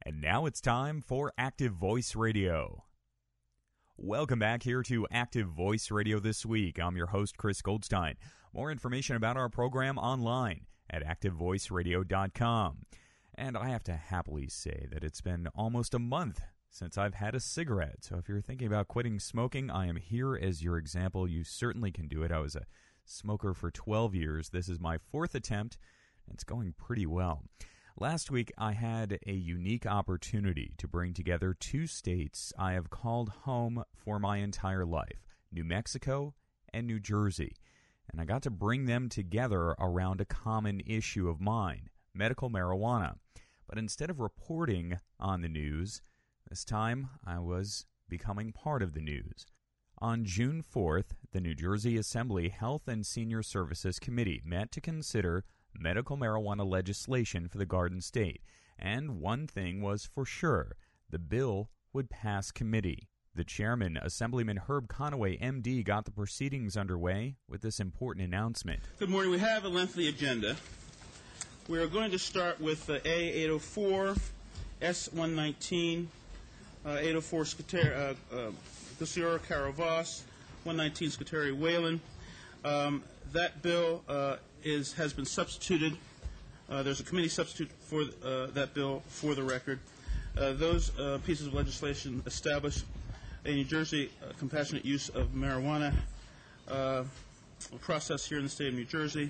And now it's time for Active Voice Radio. Welcome back here to Active Voice Radio this week. I'm your host, Chris Goldstein. More information about our program online at activevoiceradio.com. And I have to happily say that it's been almost a month since I've had a cigarette. So if you're thinking about quitting smoking, I am here as your example. You certainly can do it. I was a smoker for 12 years. This is my fourth attempt. It's going pretty well. Last week, I had a unique opportunity to bring together two states I have called home for my entire life, New Mexico and New Jersey. And I got to bring them together around a common issue of mine, medical marijuana. But instead of reporting on the news, this time I was becoming part of the news. On June 4th, the New Jersey Assembly Health and Senior Services Committee met to consider medical marijuana legislation for the Garden State, and one thing was for sure, the bill would pass committee. The chairman, Assemblyman Herb Conaway, M.D., got the proceedings underway with this important announcement. Good morning. We have a lengthy agenda. We are going to start with A804, S119, 804 Gusciora Caravas, 119 Scuteri Whalen. That bill has been substituted. There's a committee substitute for that bill for the record. Those pieces of legislation establish a New Jersey compassionate use of marijuana process here in the state of New Jersey.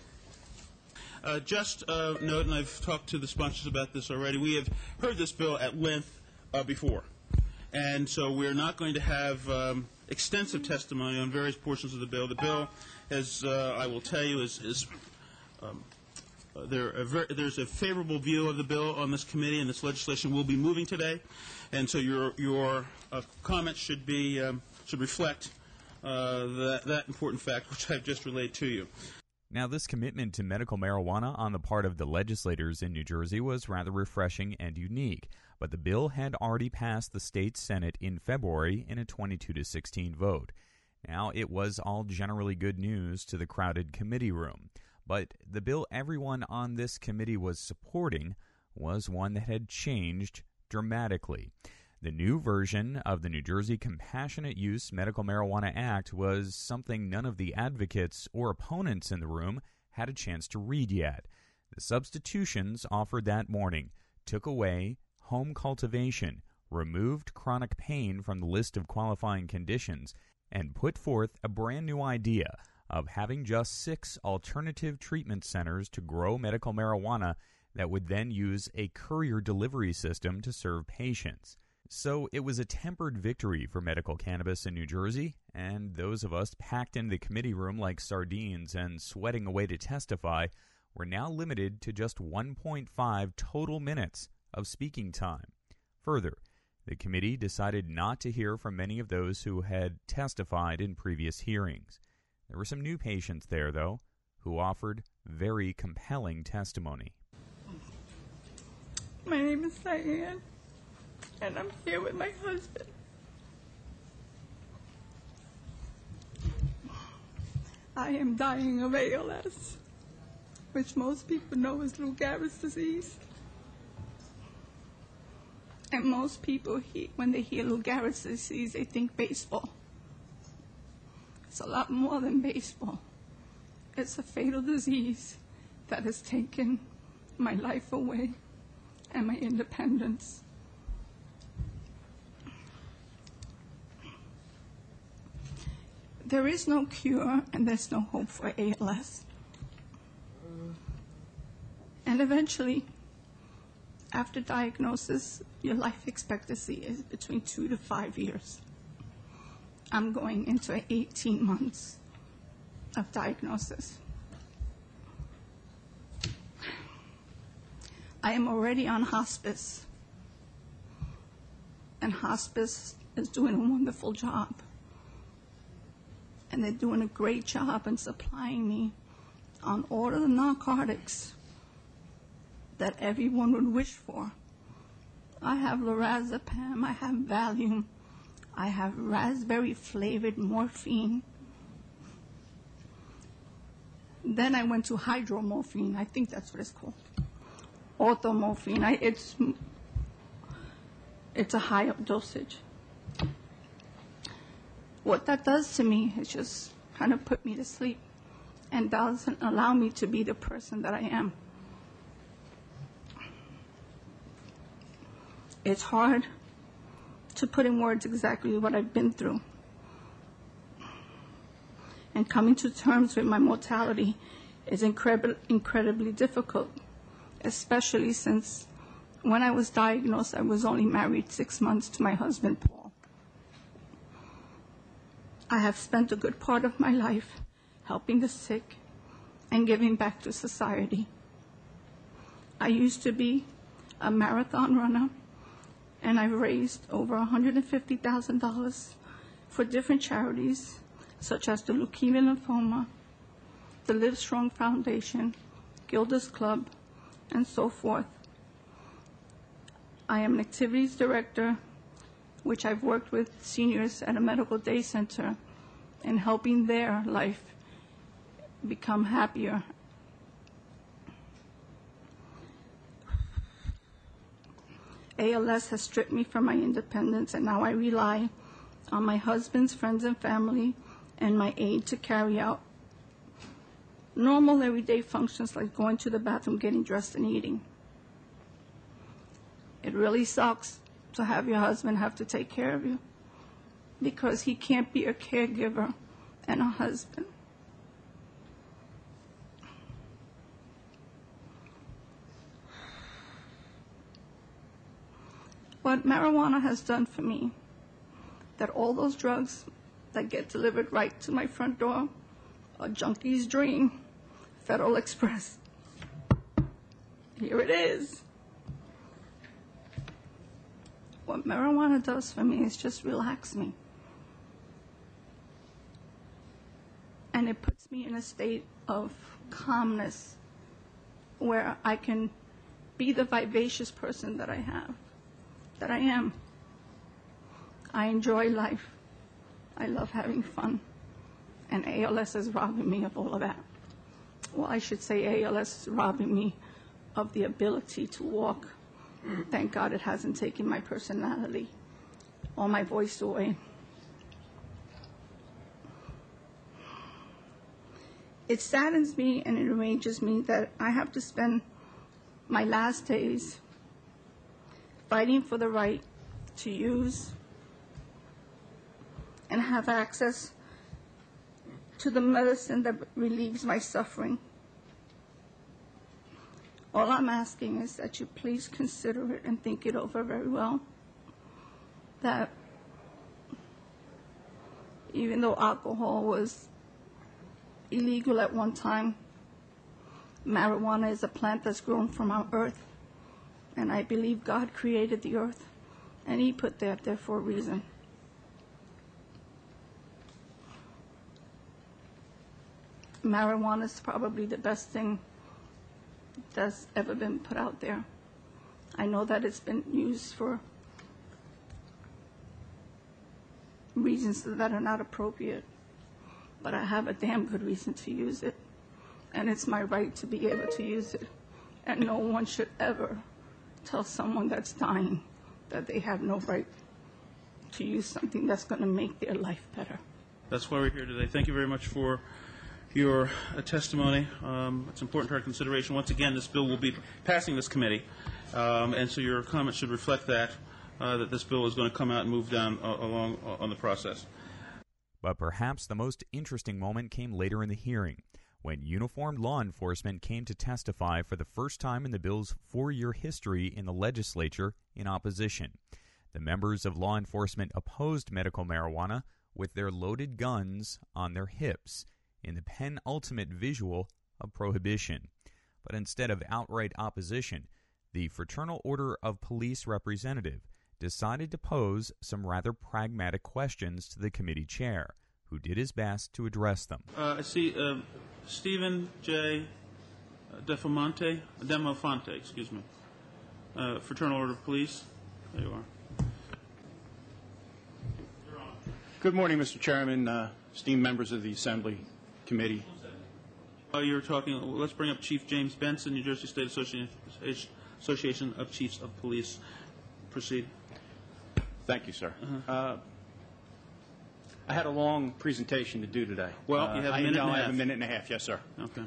Just note, and I've talked to the sponsors about this already, we have heard this bill at length before. And so we're not going to have extensive testimony on various portions of the bill. The bill, as I will tell you, there's a favorable view of the bill on this committee, and this legislation will be moving today. And so your comments should reflect that important fact, which I've just relayed to you. Now, this commitment to medical marijuana on the part of the legislators in New Jersey was rather refreshing and unique, but the bill had already passed the state Senate in February in a 22-16 vote. Now, it was all generally good news to the crowded committee room, but the bill everyone on this committee was supporting was one that had changed dramatically. The new version of the New Jersey Compassionate Use Medical Marijuana Act was something none of the advocates or opponents in the room had a chance to read yet. The substitutions offered that morning took away home cultivation, removed chronic pain from the list of qualifying conditions, and put forth a brand new idea of having just 6 alternative treatment centers to grow medical marijuana that would then use a courier delivery system to serve patients. So it was a tempered victory for medical cannabis in New Jersey, and those of us packed into the committee room like sardines and sweating away to testify were now limited to just 1.5 total minutes of speaking time. Further, the committee decided not to hear from many of those who had testified in previous hearings. There were some new patients there, though, who offered very compelling testimony. My name is Diane, and I'm here with my husband. I am dying of ALS, which most people know is Lou Gehrig's disease. And most people, when they hear Lou Gehrig's disease, they think baseball. It's a lot more than baseball. It's a fatal disease that has taken my life away and my independence. There is no cure and there's no hope for ALS. And eventually, after diagnosis, your life expectancy is between 2 to 5 years. I'm going into 18 months of diagnosis. I am already on hospice, and hospice is doing a wonderful job. And they're doing a great job in supplying me on all of the narcotics that everyone would wish for. I have lorazepam, I have Valium, I have raspberry-flavored morphine. Then I went to hydromorphine, I think that's what it's called. Orthomorphine. it's a high dosage. What that does to me is just kind of put me to sleep and doesn't allow me to be the person that I am. It's hard to put in words exactly what I've been through. And coming to terms with my mortality is incredibly difficult, especially since when I was diagnosed, I was only married 6 months to my husband, Paul. I have spent a good part of my life helping the sick and giving back to society. I used to be a marathon runner, and I've raised over $150,000 for different charities, such as the Leukemia Lymphoma, the Live Strong Foundation, Gilda's Club, and so forth. I am an activities director, which I've worked with seniors at a medical day center and helping their life become happier. ALS has stripped me from my independence, and now I rely on my husband's friends and family and my aide to carry out normal everyday functions like going to the bathroom, getting dressed, and eating. It really sucks to have your husband have to take care of you because he can't be a caregiver and a husband. What marijuana has done for me, that all those drugs that get delivered right to my front door, a junkie's dream, Federal Express. Here it is. What marijuana does for me is just relax me. And it puts me in a state of calmness where I can be the vivacious person that I am. I enjoy life. I love having fun. And ALS is robbing me of all of that. Well, I should say ALS is robbing me of the ability to walk. Thank God it hasn't taken my personality or my voice away. It saddens me and it enrages me that I have to spend my last days fighting for the right to use and have access to the medicine that relieves my suffering. All I'm asking is that you please consider it and think it over very well. That even though alcohol was illegal at one time, marijuana is a plant that's grown from our earth. And I believe God created the earth, and He put that there for a reason. Marijuana is probably the best thing that's ever been put out there. I know that it's been used for reasons that are not appropriate, but I have a damn good reason to use it, and it's my right to be able to use it. And no one should ever tell someone that's dying that they have no right to use something that's going to make their life better. That's why we're here today. Thank you very much for your testimony. It's important to our consideration. Once again, this bill will be passing this committee, and so your comments should reflect that this bill is going to come out and move down along on the process. But perhaps the most interesting moment came later in the hearing, when uniformed law enforcement came to testify for the first time in the bill's 4-year history in the legislature in opposition. The members of law enforcement opposed medical marijuana with their loaded guns on their hips, in the penultimate visual of prohibition. But instead of outright opposition, the Fraternal Order of Police representative decided to pose some rather pragmatic questions to the committee chair, who did his best to address them. I see Stephen J. Demofonte, Fraternal Order of Police. There you are. Good morning, Mr. Chairman, esteemed members of the Assembly Committee. You're talking, let's bring up Chief James Benson, New Jersey State Association of Chiefs of Police. Proceed. Thank you, sir. I had a long presentation to do today. Well, you have a minute and a I have half. a minute and a half, yes, sir. Okay.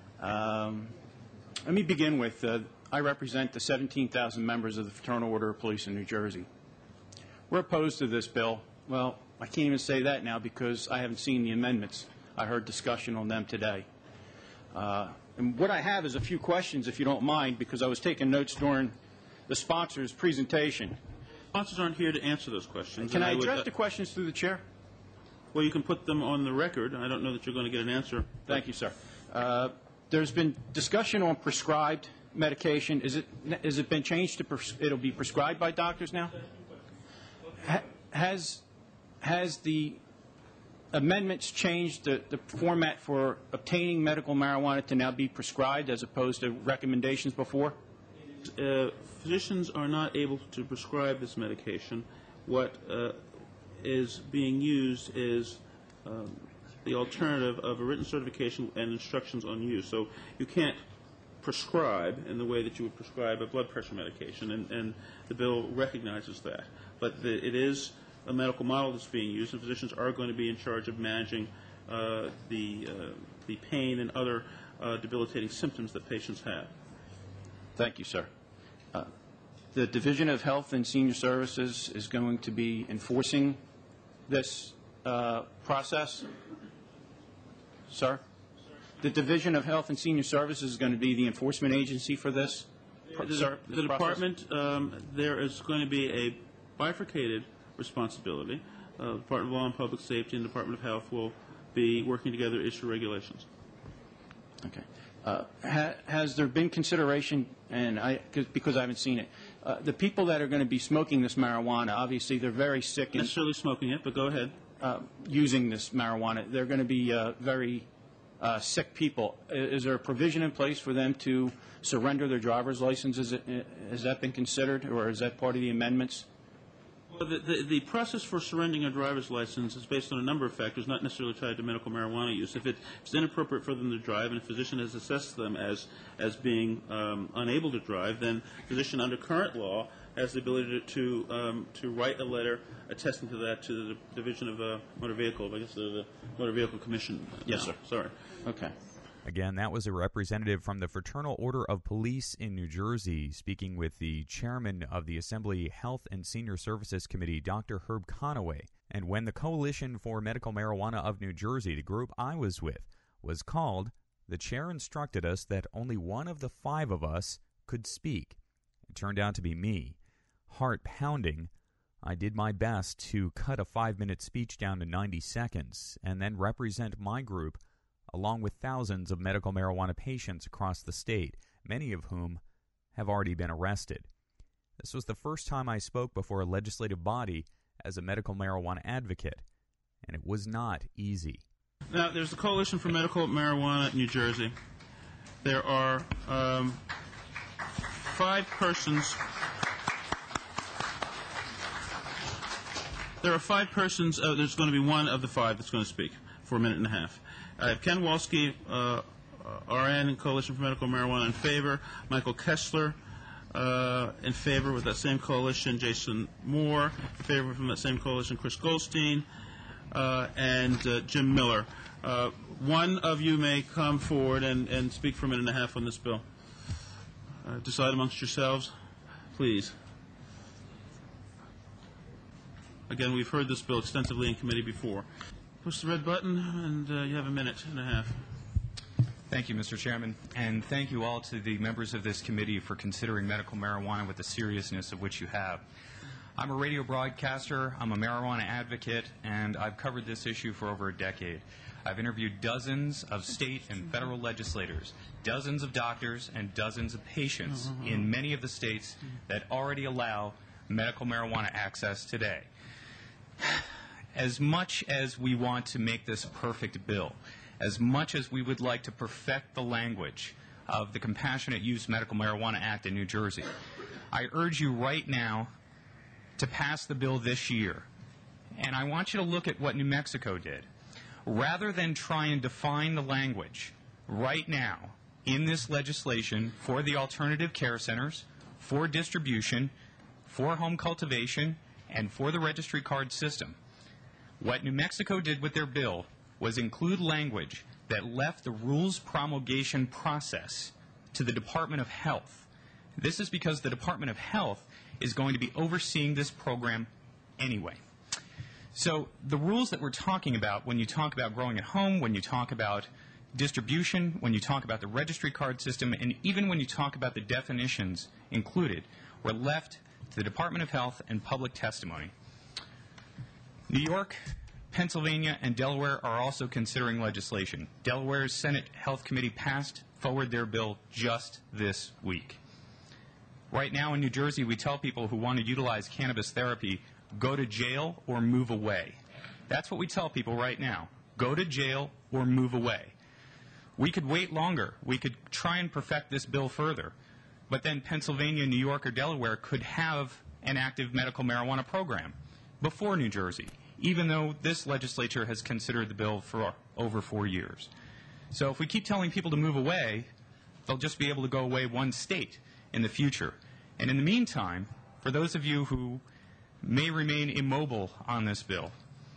Let me begin with, I represent the 17,000 members of the Fraternal Order of Police in New Jersey. We're opposed to this bill. Well, I can't even say that now because I haven't seen the amendments. I heard discussion on them today. And what I have is a few questions, if you don't mind, because I was taking notes during the sponsor's presentation. Sponsors aren't here to answer those questions. Can and I would, address the questions through the chair? Well, you can put them on the record. I don't know that you're going to get an answer. Thank you, sir. There's been discussion on prescribed medication. Has it been changed to it'll be prescribed by doctors now? Has the amendments changed the format for obtaining medical marijuana to now be prescribed as opposed to recommendations before? Physicians are not able to prescribe this medication. What is being used is the alternative of a written certification and instructions on use. So you can't prescribe in the way that you would prescribe a blood pressure medication, and the bill recognizes that. But it is a medical model that's being used, and physicians are going to be in charge of managing the pain and other debilitating symptoms that patients have. Thank you, sir. The Division of Health and Senior Services is going to be enforcing this process? Sir? The Division of Health and Senior Services is going to be the enforcement agency for this? The department, there is going to be a bifurcated responsibility. The Department of Law and Public Safety and the Department of Health will be working together to issue regulations. Okay. Has there been consideration, and because I haven't seen it, the people that are going to be smoking this marijuana, obviously they're very sick and Necessarily smoking it, but go ahead. using this marijuana, they're going to be very sick people. Is there a provision in place for them to surrender their driver's license? Has that been considered, or is that part of the amendments? Well, the process for surrendering a driver's license is based on a number of factors, not necessarily tied to medical marijuana use. If it's inappropriate for them to drive and a physician has assessed them as being unable to drive, then the physician under current law has the ability to write a letter attesting to that to the Division of Motor Vehicle, I guess the Motor Vehicle Commission. Yes, sir. Sorry. Okay. Again, that was a representative from the Fraternal Order of Police in New Jersey, speaking with the chairman of the Assembly Health and Senior Services Committee, Dr. Herb Conaway. And when the Coalition for Medical Marijuana of New Jersey, the group I was with, was called, the chair instructed us that only one of the five of us could speak. It turned out to be me. Heart pounding, I did my best to cut a 5-minute speech down to 90 seconds and then represent my group along with thousands of medical marijuana patients across the state, many of whom have already been arrested. This was the first time I spoke before a legislative body as a medical marijuana advocate, and it was not easy. Now, there's the Coalition for Medical Marijuana in New Jersey. There are 5 persons. There are 5 persons. There's going to be one of the 5 that's going to speak for a minute and a half. I have Ken Walski, RN and Coalition for Medical Marijuana in favor. Michael Kessler in favor with that same coalition. Jason Moore in favor from that same coalition. Chris Goldstein and Jim Miller. One of you may come forward and speak for a minute and a half on this bill. Decide amongst yourselves, please. Again, we've heard this bill extensively in committee before. Push the red button, and you have a minute and a half. Thank you, Mr. Chairman, and thank you all to the members of this committee for considering medical marijuana with the seriousness of which you have. I'm a radio broadcaster, I'm a marijuana advocate, and I've covered this issue for over a decade. I've interviewed dozens of state and federal legislators, dozens of doctors, and dozens of patients in many of the states that already allow medical marijuana access today. As much as we want to make this perfect bill, as much as we would like to perfect the language of the Compassionate Use Medical Marijuana Act in New Jersey, I urge you right now to pass the bill this year. And I want you to look at what New Mexico did. Rather than try and define the language right now in this legislation for the alternative care centers, for distribution, for home cultivation, and for the registry card system. What New Mexico did with their bill was include language that left the rules promulgation process to the Department of Health. This is because the Department of Health is going to be overseeing this program anyway. So the rules that we're talking about when you talk about growing at home, when you talk about distribution, when you talk about the registry card system, and even when you talk about the definitions included, were left to the Department of Health and public testimony. New York, Pennsylvania, and Delaware are also considering legislation. Delaware's Senate Health Committee passed forward their bill just this week. Right now in New Jersey, we tell people who want to utilize cannabis therapy, go to jail or move away. That's what we tell people right now. Go to jail or move away. We could wait longer. We could try and perfect this bill further. But then Pennsylvania, New York, or Delaware could have an active medical marijuana program before New Jersey, even though this legislature has considered the bill for over 4 years. So if we keep telling people to move away, they'll just be able to go away one state in the future. And in the meantime, for those of you who may remain immobile on this bill,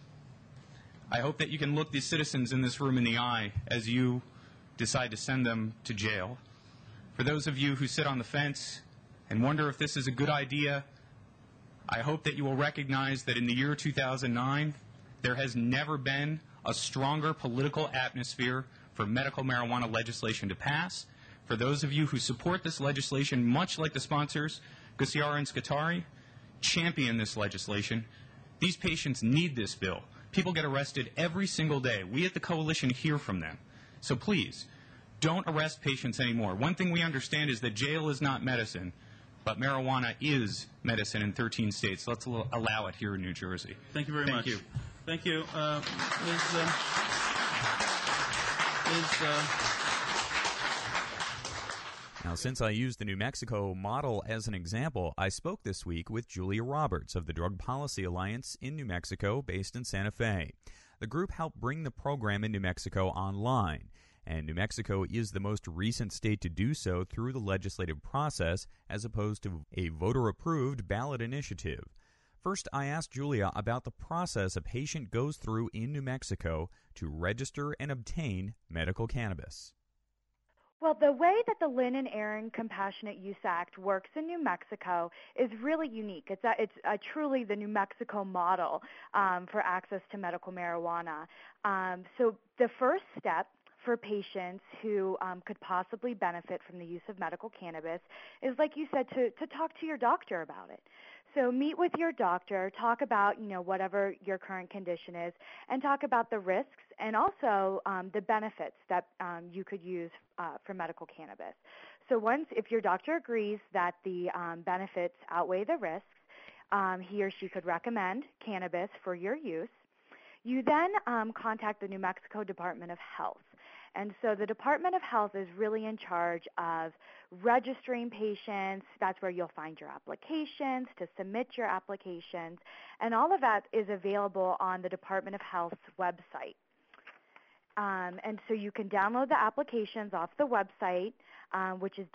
I hope that you can look the citizens in this room in the eye as you decide to send them to jail. For those of you who sit on the fence and wonder if this is a good idea, I hope that you will recognize that in the year 2009, there has never been a stronger political atmosphere for medical marijuana legislation to pass. For those of you who support this legislation, much like the sponsors, Gusciora and Scutari, champion this legislation. These patients need this bill. People get arrested every single day. We at the Coalition hear from them. So please, don't arrest patients anymore. One thing we understand is that jail is not medicine, but marijuana is medicine in 13 states. Let's allow it here in New Jersey. Thank you very much. Thank you. Now, since I used the New Mexico model as an example, I spoke this week with Julia Roberts of the Drug Policy Alliance in New Mexico, based in Santa Fe. The group helped bring the program in New Mexico online, and New Mexico is the most recent state to do so through the legislative process as opposed to a voter-approved ballot initiative. First, I asked Julia about the process a patient goes through in New Mexico to register and obtain medical cannabis. Well, the way that the Lynn and Aaron Compassionate Use Act works in New Mexico is really unique. It's truly the New Mexico model for access to medical marijuana. So the first step for patients who could possibly benefit from the use of medical cannabis is, like you said, to talk to your doctor about it. So meet with your doctor, talk about, whatever your current condition is, and talk about the risks and also the benefits that you could use for medical cannabis. So if your doctor agrees that the benefits outweigh the risks, he or she could recommend cannabis for your use. You then contact the New Mexico Department of Health. And so the Department of Health is really in charge of registering patients. That's where you'll find your applications, to submit your applications, and all of that is available on the Department of Health's website. And so you can download the applications off the website, which is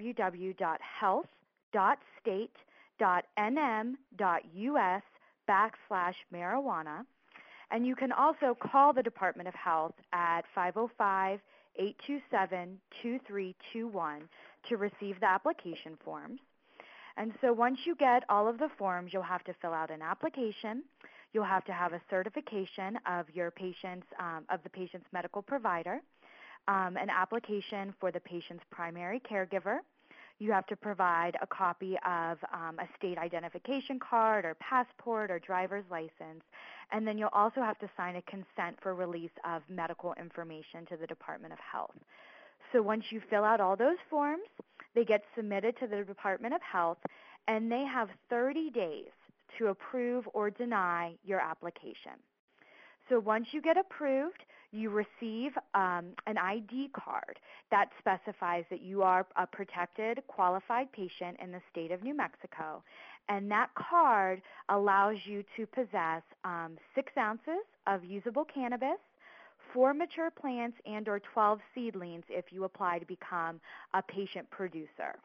www.health.state.nm.us/marijuana. And you can also call the Department of Health at 505-827-2321 to receive the application forms. And so once you get all of the forms, you'll have to fill out an application. You'll have to have a certification of the patient's medical provider, an application for the patient's primary caregiver. You have to provide a copy of a state identification card or passport or driver's license. And then you'll also have to sign a consent for release of medical information to the Department of Health. So once you fill out all those forms, they get submitted to the Department of Health, and they have 30 days to approve or deny your application. So once you get approved, you receive an ID card that specifies that you are a protected, qualified patient in the state of New Mexico. And that card allows you to possess 6 ounces of usable cannabis, 4 mature plants, and or 12 seedlings if you apply to become a patient producer.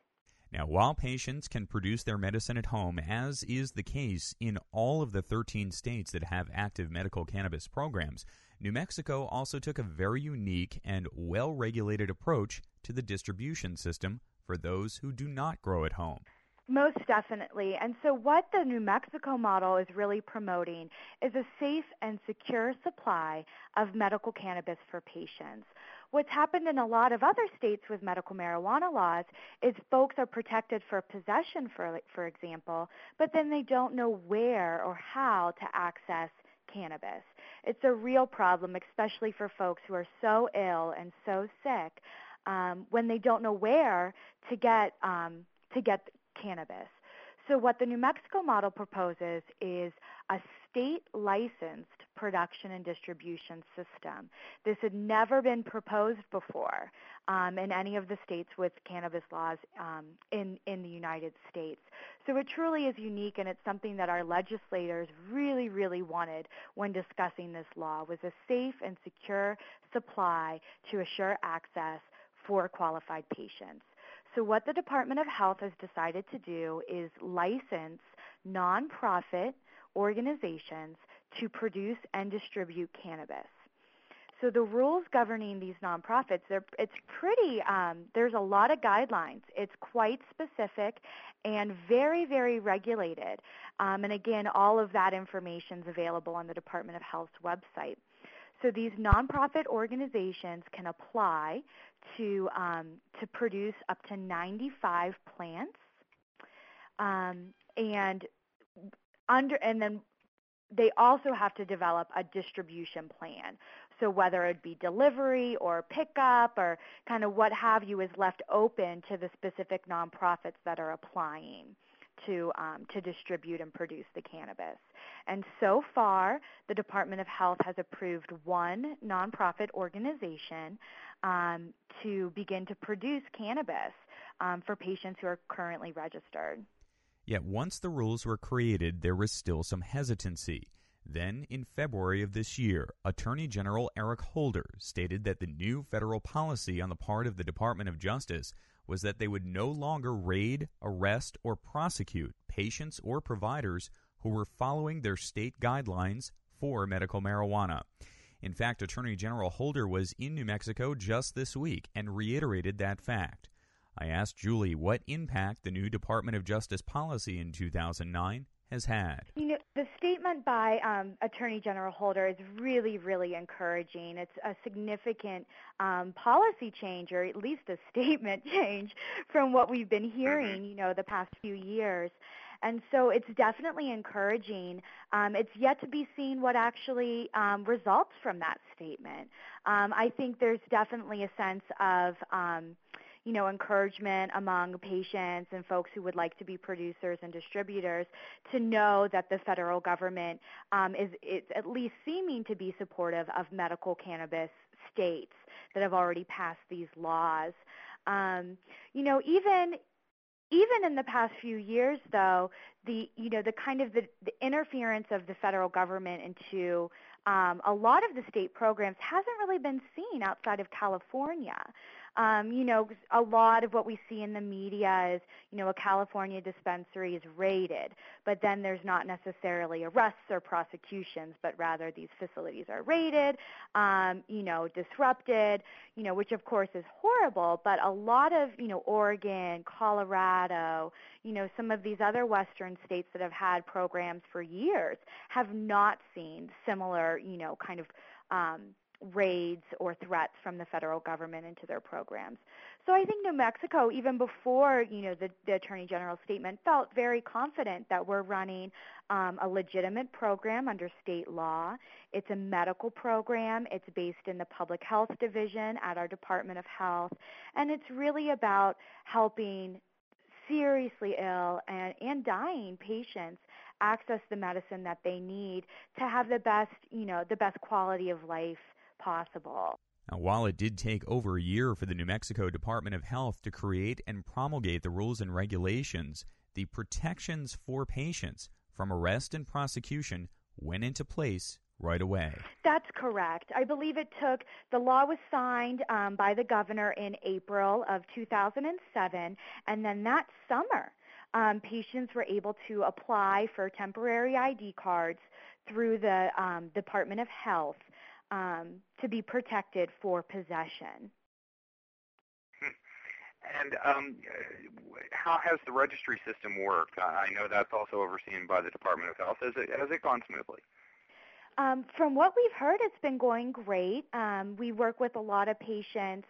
Now, while patients can produce their medicine at home, as is the case in all of the 13 states that have active medical cannabis programs, New Mexico also took a very unique and well-regulated approach to the distribution system for those who do not grow at home. Most definitely. And so what the New Mexico model is really promoting is a safe and secure supply of medical cannabis for patients. What's happened in a lot of other states with medical marijuana laws is folks are protected for possession, for example, but then they don't know where or how to access cannabis. It's a real problem, especially for folks who are so ill and so sick, when they don't know where to get cannabis. So what the New Mexico model proposes is a state-licensed production and distribution system. This had never been proposed before in any of the states with cannabis laws in the United States. So it truly is unique, and it's something that our legislators really, really wanted when discussing this law, was a safe and secure supply to assure access for qualified patients. So what the Department of Health has decided to do is license nonprofit organizations to produce and distribute cannabis. So the rules governing these nonprofits, it's pretty, there's a lot of guidelines. It's quite specific and very, very regulated. And again, all of that information is available on the Department of Health's website. So these nonprofit organizations can apply to produce up to 95 plants, and then they also have to develop a distribution plan. So whether it be delivery or pickup or kind of what have you is left open to the specific nonprofits that are applying to distribute and produce the cannabis. And so far, the Department of Health has approved one nonprofit organization to begin to produce cannabis for patients who are currently registered. Yet once the rules were created, there was still some hesitancy. Then, in February of this year, Attorney General Eric Holder stated that the new federal policy on the part of the Department of Justice was that they would no longer raid, arrest, or prosecute patients or providers who were following their state guidelines for medical marijuana. In fact, Attorney General Holder was in New Mexico just this week and reiterated that fact. I asked Julie what impact the new Department of Justice policy in 2009 has had. You know, the statement by Attorney General Holder is really, really encouraging. It's a significant policy change, or at least a statement change from what we've been hearing, you know, the past few years. And so it's definitely encouraging. It's yet to be seen what actually results from that statement. I think there's definitely a sense of encouragement among patients and folks who would like to be producers and distributors to know that the federal government is at least seeming to be supportive of medical cannabis states that have already passed these laws. Even in the past few years, though, the interference of the federal government into a lot of the state programs hasn't really been seen outside of California. A lot of what we see in the media is, a California dispensary is raided, but then there's not necessarily arrests or prosecutions, but rather these facilities are raided, disrupted, which of course is horrible, but a lot of, Oregon, Colorado, some of these other western states that have had programs for years have not seen similar, raids or threats from the federal government into their programs. So I think New Mexico, even before, the Attorney General's statement, felt very confident that we're running a legitimate program under state law. It's a medical program. It's based in the Public Health Division at our Department of Health, and it's really about helping seriously ill and dying patients access the medicine that they need to have the best quality of life possible. Now, while it did take over a year for the New Mexico Department of Health to create and promulgate the rules and regulations, the protections for patients from arrest and prosecution went into place right away. That's correct. I believe the law was signed by the governor in April of 2007, and then that summer, patients were able to apply for temporary ID cards through the Department of Health to be protected for possession. And how has the registry system worked? I know that's also overseen by the Department of Health. Has it gone smoothly? From what we've heard, it's been going great. We work with a lot of patients.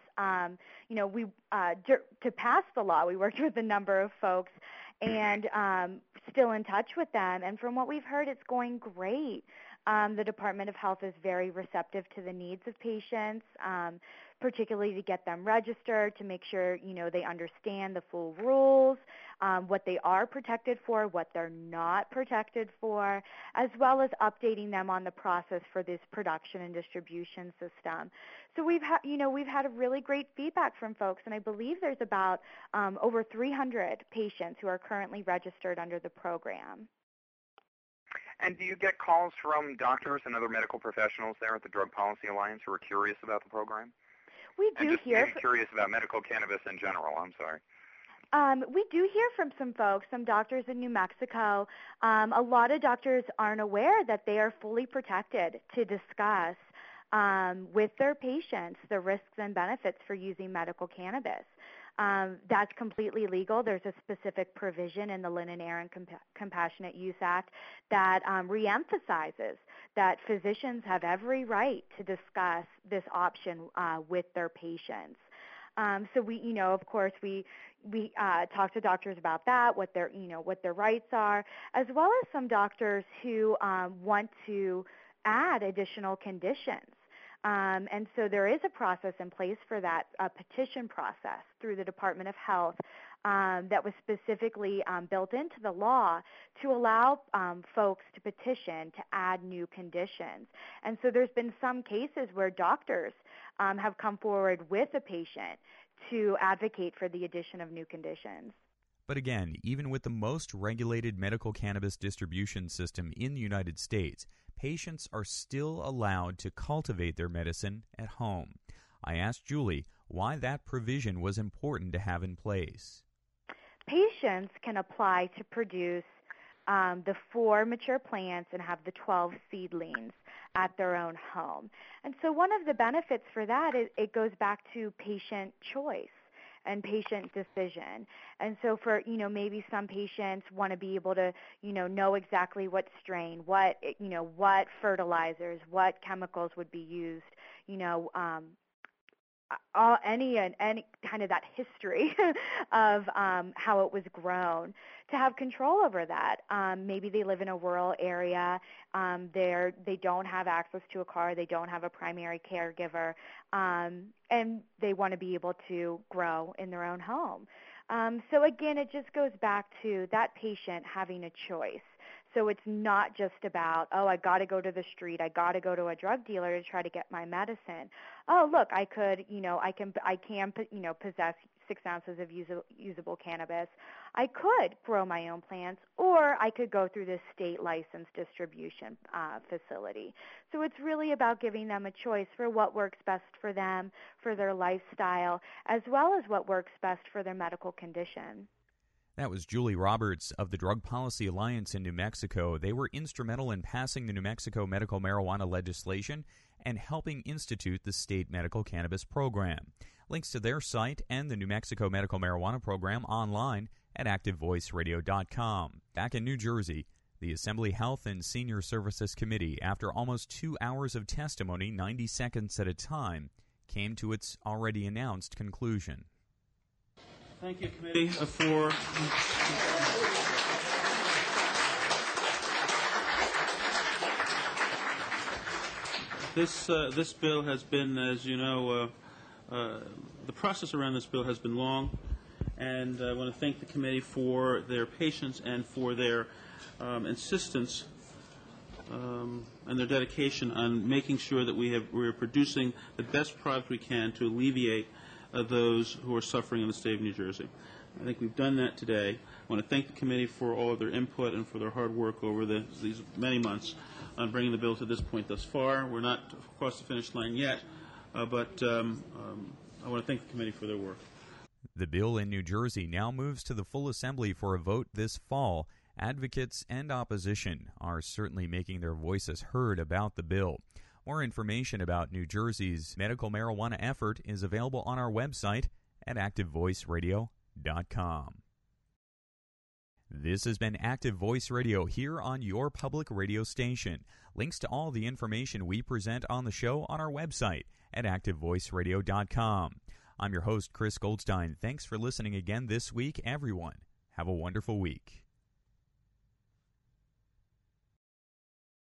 To pass the law, we worked with a number of folks and still in touch with them. And from what we've heard, it's going great. The Department of Health is very receptive to the needs of patients, particularly to get them registered, to make sure, they understand the full rules, what they are protected for, what they're not protected for, as well as updating them on the process for this production and distribution system. So we've had a really great feedback from folks, and I believe there's about over 300 patients who are currently registered under the program. And do you get calls from doctors and other medical professionals there at the Drug Policy Alliance who are curious about the program? We do hear. Curious about medical cannabis in general. I'm sorry. We do hear from some folks, some doctors in New Mexico. A lot of doctors aren't aware that they are fully protected to discuss with their patients the risks and benefits for using medical cannabis. That's completely legal. There's a specific provision in the Lynn and Aaron Compassionate Use Act that reemphasizes that physicians have every right to discuss this option with their patients. So we, of course, we talk to doctors about that, what their rights are, as well as some doctors who want to add additional conditions. And so there is a process in place for that, a petition process through the Department of Health that was specifically built into the law to allow folks to petition to add new conditions. And so there's been some cases where doctors have come forward with a patient to advocate for the addition of new conditions. But again, even with the most regulated medical cannabis distribution system in the United States, patients are still allowed to cultivate their medicine at home. I asked Julie why that provision was important to have in place. Patients can apply to produce the 4 mature plants and have the 12 seedlings at their own home. And so one of the benefits for that is it goes back to patient choice and patient decision. And so for, maybe some patients want to be able to, know exactly what strain, what fertilizers, what chemicals would be used, any kind of that history of how it was grown, to have control over that. Maybe they live in a rural area, they don't have access to a car, they don't have a primary caregiver, and they want to be able to grow in their own home. So again, it just goes back to that patient having a choice. So it's not just about, I got to go to the street, I got to go to a drug dealer to try to get my medicine. Oh, look, I can possess 6 ounces of usable cannabis. I could grow my own plants, or I could go through this state licensed distribution facility. So it's really about giving them a choice for what works best for them, for their lifestyle, as well as what works best for their medical condition. That was Julie Roberts of the Drug Policy Alliance in New Mexico. They were instrumental in passing the New Mexico medical marijuana legislation and helping institute the state medical cannabis program. Links to their site and the New Mexico medical marijuana program online at ActiveVoiceRadio.com. Back in New Jersey, the Assembly Health and Senior Services Committee, after almost 2 hours of testimony, 90 seconds at a time, came to its already announced conclusion. Thank you, committee, for this bill has been, as you know, the process around this bill has been long, and I want to thank the committee for their patience and for their insistence and their dedication on making sure that we're producing the best product we can to alleviate those who are suffering in the state of New Jersey. I think we've done that today. want to thank the committee for all of their input and for their hard work over these many months on bringing the bill to this point thus far. We're not across the finish line yet, but I want to thank the committee for their work. The bill in New Jersey now moves to the full assembly for a vote this fall. Advocates and opposition are certainly making their voices heard about the bill. More information about New Jersey's medical marijuana effort is available on our website at ActiveVoiceRadio.com. This has been Active Voice Radio here on your public radio station. Links to all the information we present on the show on our website at ActiveVoiceRadio.com. I'm your host, Chris Goldstein. Thanks for listening again this week, everyone. Have a wonderful week.